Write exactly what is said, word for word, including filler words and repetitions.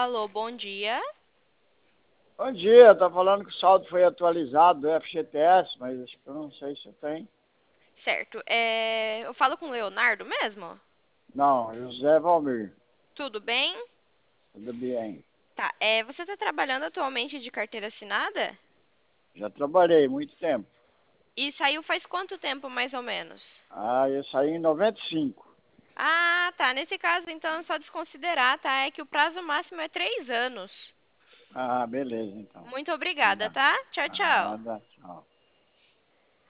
Alô, bom dia. Bom dia, tá falando que o saldo foi atualizado do F G T S, mas acho que eu não sei se tem. Certo. É, eu falo com o Leonardo mesmo? Não, José Valmir, Tudo bem? tudo bem. Tá. É, você está trabalhando atualmente de carteira assinada? Já trabalhei muito tempo. E saiu faz quanto tempo, mais ou menos? Ah, eu saí em noventa e cinco. Ah, tá. Nesse caso, então, é só desconsiderar, tá? É que o prazo máximo é três anos. Ah, beleza então. Muito obrigada, Obrigado. tá? Tchau, Ah, tchau. nada, tchau.